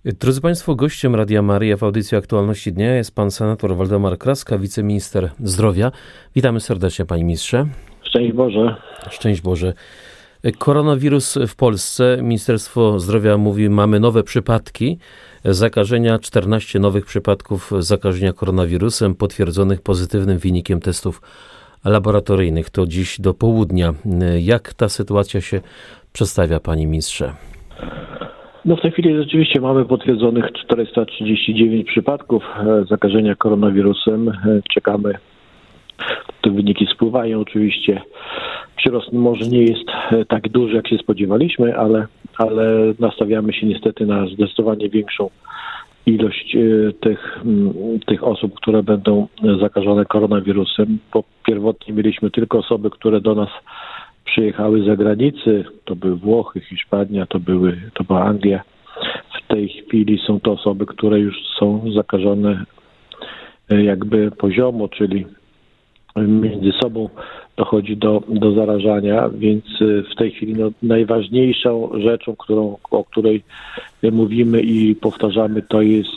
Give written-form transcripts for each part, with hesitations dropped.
Drodzy Państwo, gościem Radia Maryja w audycji Aktualności Dnia jest pan senator Waldemar Kraska, wiceminister zdrowia. Witamy serdecznie, panie ministrze. Szczęść Boże. Szczęść Boże. Koronawirus w Polsce. Ministerstwo Zdrowia mówi, mamy nowe przypadki zakażenia, 14 nowych przypadków zakażenia koronawirusem potwierdzonych pozytywnym wynikiem testów laboratoryjnych. To dziś do południa. Jak ta sytuacja się przedstawia, panie ministrze? No w tej chwili rzeczywiście mamy potwierdzonych 439 przypadków zakażenia koronawirusem. Czekamy. Te wyniki spływają oczywiście. Przyrost może nie jest tak duży, jak się spodziewaliśmy, ale nastawiamy się niestety na zdecydowanie większą ilość tych osób, które będą zakażone koronawirusem. Bo pierwotnie mieliśmy tylko osoby, które do nas przyjechały z zagranicy. To były Włochy, Hiszpania, to była Anglia. W tej chwili są to osoby, które już są zakażone jakby poziomo, czyli między sobą dochodzi do zarażania, więc w tej chwili najważniejszą rzeczą, o której mówimy i powtarzamy, to jest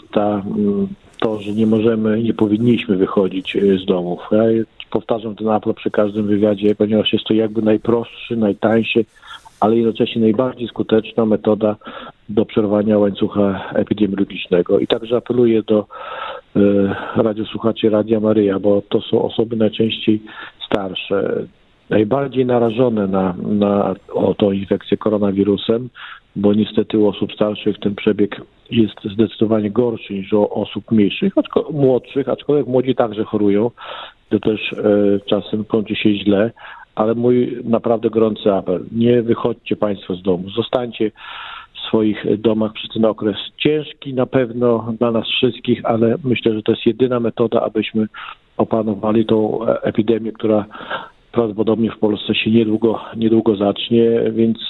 to, że nie powinniśmy wychodzić z domów. Ja powtarzam ten apel przy każdym wywiadzie, ponieważ jest to jakby najprostszy, najtańszy, ale jednocześnie najbardziej skuteczna metoda do przerwania łańcucha epidemiologicznego. I także apeluję do radiosłuchaczy Radia Maryja, bo to są osoby najczęściej starsze, najbardziej narażone na tą infekcję koronawirusem, bo niestety u osób starszych ten przebieg jest zdecydowanie gorszy niż u osób młodszych, aczkolwiek młodzi także chorują. To też czasem kończy się źle, ale mój naprawdę gorący apel. Nie wychodźcie Państwo z domu. Zostańcie w swoich domach przez ten okres ciężki na pewno dla nas wszystkich, ale myślę, że to jest jedyna metoda, abyśmy opanowali tą epidemię, która prawdopodobnie w Polsce się niedługo zacznie, więc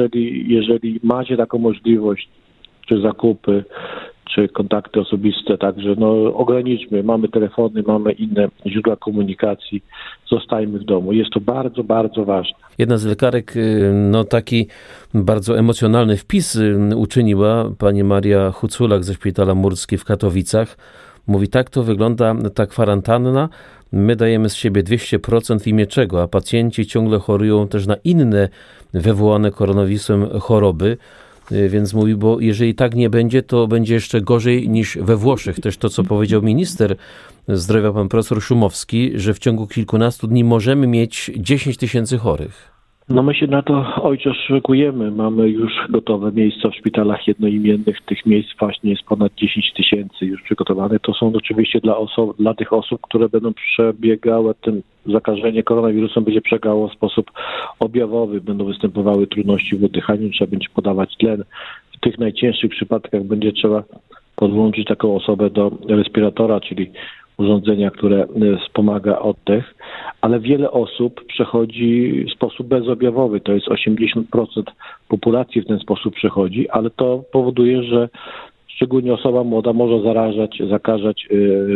jeżeli macie taką możliwość, czy zakupy, czy kontakty osobiste, także ograniczmy, mamy telefony, mamy inne źródła komunikacji, zostajmy w domu. Jest to bardzo, bardzo ważne. Jedna z lekarek taki bardzo emocjonalny wpis uczyniła, pani Maria Huculak ze Szpitala Murski w Katowicach. Mówi, tak to wygląda ta kwarantanna. My dajemy z siebie 200% w imię czego, a pacjenci ciągle chorują też na inne wywołane koronawirusem choroby. Więc mówi, bo jeżeli tak nie będzie, to będzie jeszcze gorzej niż we Włoszech. Też to, co powiedział minister zdrowia, pan profesor Szumowski, że w ciągu kilkunastu dni możemy mieć 10 000 chorych. My się na to, ojcze, szykujemy. Mamy już gotowe miejsca w szpitalach jednoimiennych. Tych miejsc właśnie jest ponad 10 000 już przygotowanych. To są oczywiście dla tych osób, które będą przebiegały, tym zakażenie koronawirusem będzie przebiegało w sposób objawowy. Będą występowały trudności w oddychaniu, trzeba będzie podawać tlen. W tych najcięższych przypadkach będzie trzeba podłączyć taką osobę do respiratora, czyli urządzenia, które wspomaga oddech, ale wiele osób przechodzi w sposób bezobjawowy. To jest 80% populacji w ten sposób przechodzi, ale to powoduje, że szczególnie osoba młoda może zakażać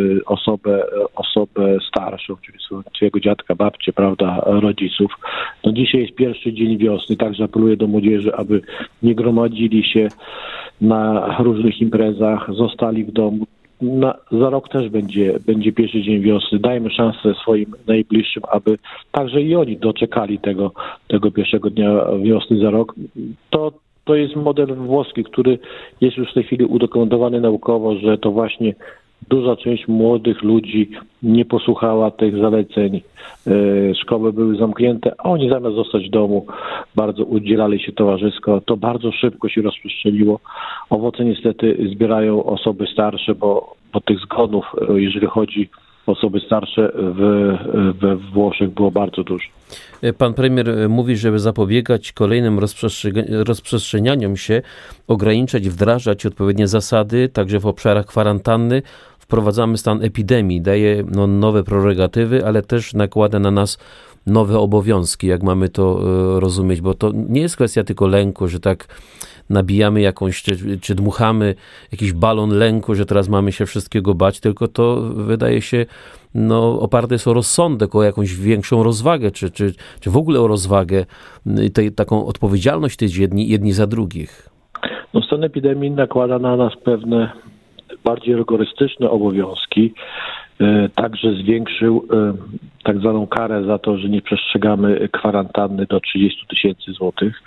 osobę starszą, czyli swojego dziadka, babcię, prawda, rodziców. Dzisiaj jest pierwszy dzień wiosny, także apeluję do młodzieży, aby nie gromadzili się na różnych imprezach, zostali w domu. Za rok też będzie pierwszy dzień wiosny. Dajmy szansę swoim najbliższym, aby także i oni doczekali tego pierwszego dnia wiosny za rok. To jest model włoski, który jest już w tej chwili udokumentowany naukowo, że to właśnie duża część młodych ludzi nie posłuchała tych zaleceń. Szkoły były zamknięte, a oni zamiast zostać w domu bardzo udzielali się towarzysko. To bardzo szybko się rozprzestrzeniło. Owoce niestety zbierają osoby starsze, bo tych zgonów, jeżeli chodzi o osoby starsze, we Włoszech było bardzo dużo. Pan premier mówi, żeby zapobiegać kolejnym rozprzestrzenianiom się, ograniczać, wdrażać odpowiednie zasady, także w obszarach kwarantanny. Wprowadzamy stan epidemii, daje nowe prerogatywy, ale też nakłada na nas nowe obowiązki, jak mamy to rozumieć, bo to nie jest kwestia tylko lęku, że tak nabijamy jakąś, czy dmuchamy jakiś balon lęku, że teraz mamy się wszystkiego bać, tylko to wydaje się oparte jest o rozsądek, o jakąś większą rozwagę, czy w ogóle o rozwagę, taką odpowiedzialność tych jedni za drugich. No, stan epidemii nakłada na nas pewne bardziej rygorystyczne obowiązki. Także zwiększył tak zwaną karę za to, że nie przestrzegamy kwarantanny do 30 000 złotych.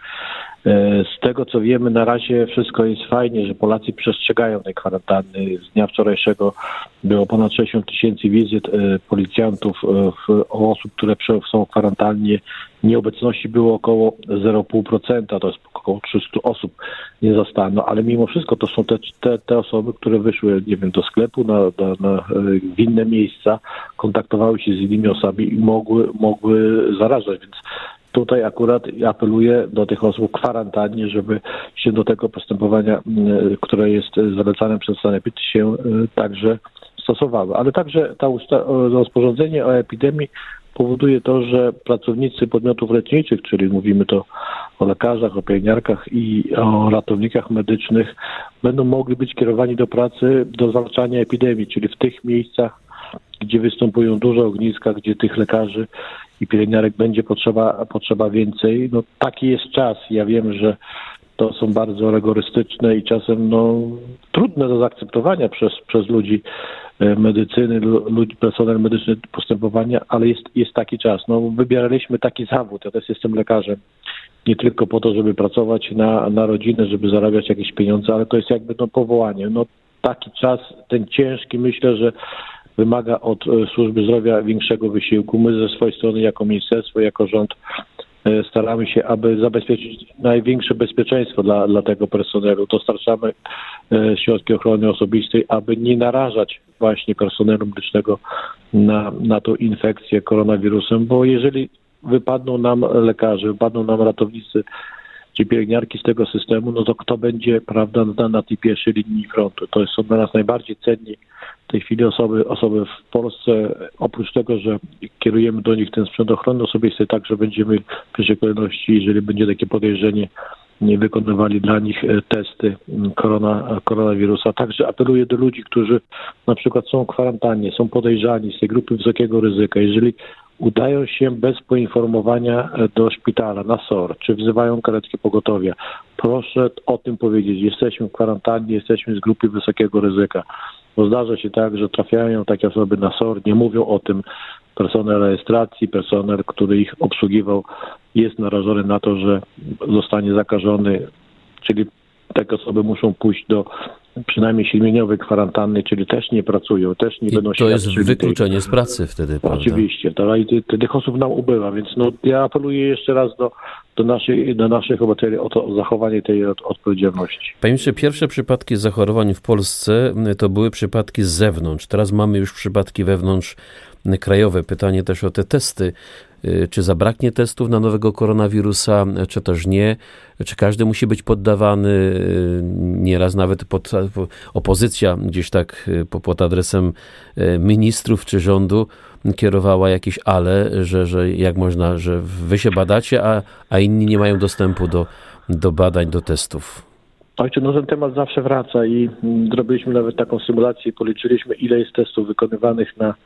Z tego co wiemy, na razie wszystko jest fajnie, że Polacy przestrzegają tej kwarantanny. Z dnia wczorajszego było ponad 60 000 wizyt policjantów osób, które są w kwarantannie. Nieobecności było około 0,5%, to jest około 300 osób nie zastano, ale mimo wszystko to są te osoby, które wyszły, nie wiem, do sklepu, w inne miejsca, kontaktowały się z innymi osobami i mogły zarażać, więc tutaj akurat apeluję do tych osób w kwarantannie, żeby się do tego postępowania, które jest zalecane przez sanepid, się także stosowały. Ale także rozporządzenie o epidemii powoduje to, że pracownicy podmiotów leczniczych, czyli mówimy to o lekarzach, o pielęgniarkach i o ratownikach medycznych, będą mogli być kierowani do pracy do zwalczania epidemii, czyli w tych miejscach, gdzie występują duże ogniska, gdzie tych lekarzy i pielęgniarek będzie potrzeba więcej. No, taki jest czas. Ja wiem, że to są bardzo rygorystyczne i czasem trudne do zaakceptowania przez ludzi medycyny, personel medyczny postępowania, ale jest taki czas. Wybieraliśmy taki zawód. Ja też jestem lekarzem. Nie tylko po to, żeby pracować na rodzinę, żeby zarabiać jakieś pieniądze, ale to jest jakby powołanie. Taki czas, ten ciężki, myślę, że wymaga od służby zdrowia większego wysiłku. My ze swojej strony jako ministerstwo, jako rząd staramy się, aby zabezpieczyć największe bezpieczeństwo dla tego personelu. Dostarczamy środki ochrony osobistej, aby nie narażać właśnie personelu medycznego na tą infekcję koronawirusem, bo jeżeli wypadną nam lekarze, wypadną nam ratownicy czy pielęgniarki z tego systemu, to kto będzie, prawda, na tej pierwszej linii frontu? To są dla nas najbardziej cenni w tej chwili osoby w Polsce. Oprócz tego, że kierujemy do nich ten sprzęt ochrony osobistej, także będziemy w pierwszej kolejności, jeżeli będzie takie podejrzenie, nie wykonywali dla nich testy koronawirusa. Także apeluję do ludzi, którzy na przykład są w kwarantannie, są podejrzani z tej grupy wysokiego ryzyka. Jeżeli udają się bez poinformowania do szpitala, na SOR, czy wzywają karetkę pogotowia, proszę o tym powiedzieć. Jesteśmy w kwarantannie, jesteśmy z grupy wysokiego ryzyka. Bo zdarza się tak, że trafiają takie osoby na SOR, nie mówią o tym. Personel rejestracji, personel, który ich obsługiwał, jest narażony na to, że zostanie zakażony, czyli takie osoby muszą pójść do przynajmniej 7-dniowej kwarantanny, czyli też nie pracują, też nie będą świadczyli. To jest wykluczenie z pracy wtedy, prawda? Oczywiście, tych osób nam ubywa, więc ja apeluję jeszcze raz do naszych obywateli o zachowanie tej odpowiedzialności. Panie ministrze, pierwsze przypadki zachorowań w Polsce to były przypadki z zewnątrz. Teraz mamy już przypadki wewnątrzkrajowe. Pytanie też o te testy. Czy zabraknie testów na nowego koronawirusa, czy też nie? Czy każdy musi być poddawany? Nieraz nawet opozycja gdzieś tak pod adresem ministrów czy rządu kierowała jakieś że jak można, że wy się badacie, a inni nie mają dostępu do badań, do testów. Ojcze, ten temat zawsze wraca i zrobiliśmy nawet taką symulację i policzyliśmy, ile jest testów wykonywanych na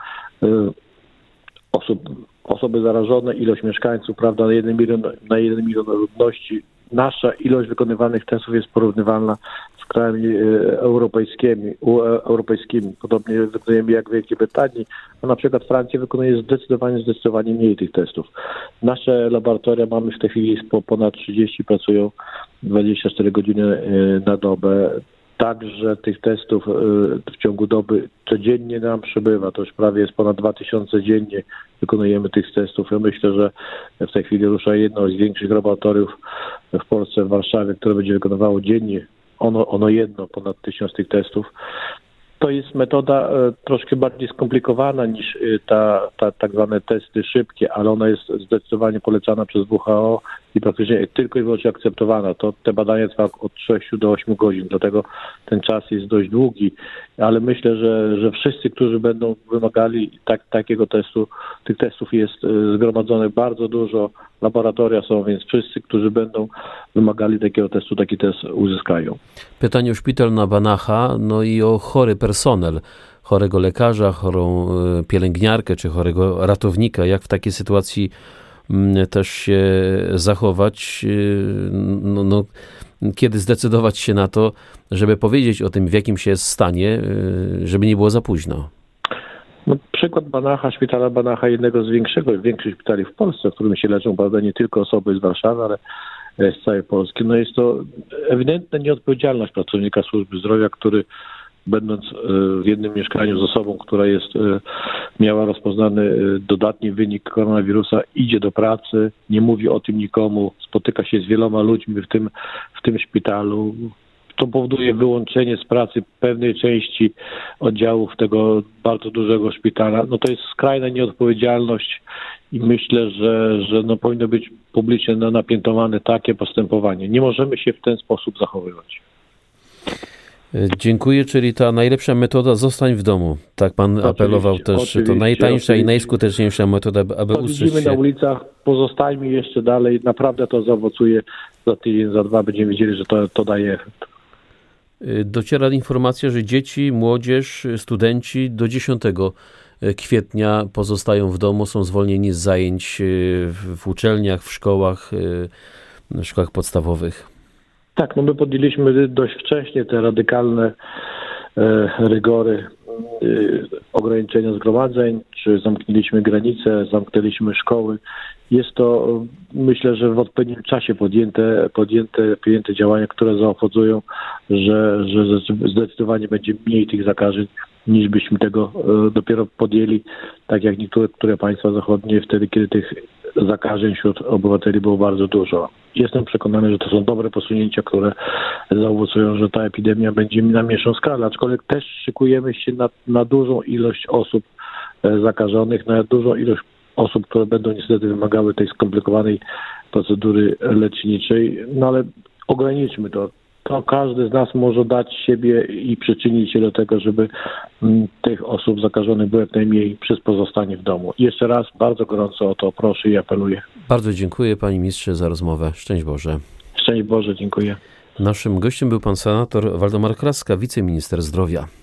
osoby zarażone, ilość mieszkańców, prawda, na 1 milion ludności. Nasza ilość wykonywanych testów jest porównywalna z krajami europejskimi. Podobnie wykonujemy jak w Wielkiej Brytanii, a na przykład Francja wykonuje zdecydowanie mniej tych testów. Nasze laboratoria mamy w tej chwili po ponad 30, pracują 24 godziny na dobę. Także tych testów w ciągu doby codziennie nam przybywa. To już prawie jest ponad 2000 dziennie wykonujemy tych testów. Ja myślę, że w tej chwili rusza jedno z większych laboratoriów w Polsce, w Warszawie, które będzie wykonywało dziennie ponad 1000 tych testów. To jest metoda troszkę bardziej skomplikowana niż tak zwane testy szybkie, ale ona jest zdecydowanie polecana przez WHO i praktycznie tylko i wyłącznie akceptowana. Te badania trwają od 6 do 8 godzin, dlatego ten czas jest dość długi, ale myślę, że wszyscy, którzy będą wymagali takiego testu, tych testów jest zgromadzonych bardzo dużo, laboratoria są, więc wszyscy, którzy będą wymagali takiego testu, taki test uzyskają. Pytanie o szpital na Banacha, i o chory personel, chorego lekarza, chorą pielęgniarkę czy chorego ratownika. Jak w takiej sytuacji też się zachować, kiedy zdecydować się na to, żeby powiedzieć o tym, w jakim się jest stanie, żeby nie było za późno. Przykład Banacha, szpitala Banacha, jednego z większych szpitali w Polsce, w którym się leczą, prawda, nie tylko osoby z Warszawy, ale z całej Polski. Jest to ewidentna nieodpowiedzialność pracownika służby zdrowia, który będąc w jednym mieszkaniu z osobą, która miała rozpoznany dodatni wynik koronawirusa, idzie do pracy, nie mówi o tym nikomu, spotyka się z wieloma ludźmi w tym szpitalu. To powoduje wyłączenie z pracy pewnej części oddziałów tego bardzo dużego szpitala. To jest skrajna nieodpowiedzialność i myślę, że powinno być publicznie napiętnowane takie postępowanie. Nie możemy się w ten sposób zachowywać. Dziękuję, czyli ta najlepsza metoda zostań w domu. Tak pan apelował też, to najtańsza i najskuteczniejsza metoda, aby usłyszeć się. Na ulicach, pozostańmy jeszcze dalej, naprawdę to zaowocuje, za tydzień, za dwa będziemy wiedzieli, że to daje efekt. Dociera informacja, że dzieci, młodzież, studenci do 10 kwietnia pozostają w domu, są zwolnieni z zajęć w uczelniach, w szkołach podstawowych. Tak, my podjęliśmy dość wcześnie te radykalne rygory ograniczenia zgromadzeń, czy zamknęliśmy granice, zamknęliśmy szkoły. Jest to, myślę, że w odpowiednim czasie podjęte działania, które zaowocują, że zdecydowanie będzie mniej tych zakażeń, niż byśmy tego dopiero podjęli, tak jak niektóre państwa zachodnie, wtedy, kiedy tych zakażeń wśród obywateli było bardzo dużo. Jestem przekonany, że to są dobre posunięcia, które zaowocują, że ta epidemia będzie na mniejszą skalę, aczkolwiek też szykujemy się na dużą ilość osób zakażonych, na dużą ilość osób, które będą niestety wymagały tej skomplikowanej procedury leczniczej, ale ograniczmy to. To każdy z nas może dać siebie i przyczynić się do tego, żeby tych osób zakażonych było jak najmniej przez pozostanie w domu. Jeszcze raz bardzo gorąco o to proszę i apeluję. Bardzo dziękuję panie ministrze za rozmowę. Szczęść Boże. Szczęść Boże, dziękuję. Naszym gościem był pan senator Waldemar Kraska, wiceminister zdrowia.